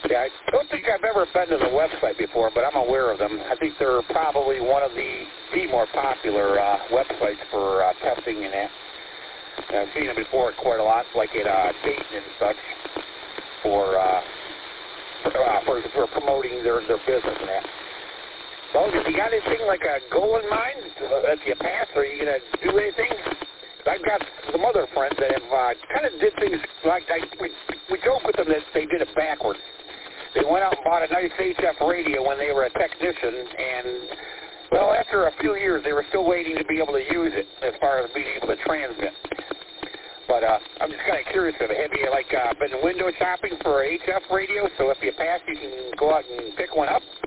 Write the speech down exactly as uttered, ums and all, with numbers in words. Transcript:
Yeah, I don't think I've ever been to the website before, but I'm aware of them. I think they're probably one of the, the more popular uh, websites for uh, testing and that. I've seen them before quite a lot, like at uh, Dayton and such, for, uh, for, uh, for for promoting their, their business and that. Well, if you got anything like a goal in mind that you pass, or are you going to do anything? I've got some other friends that have uh, kind of did things like, I, we, we joke with them that they did it backwards. They went out and bought a nice H F radio when they were a technician, and, well, after a few years, they were still waiting to be able to use it as far as being able to transmit. But uh, I'm just kind of curious, have you, like, uh, been window shopping for a H F radio, so if you pass, you can go out and pick one up?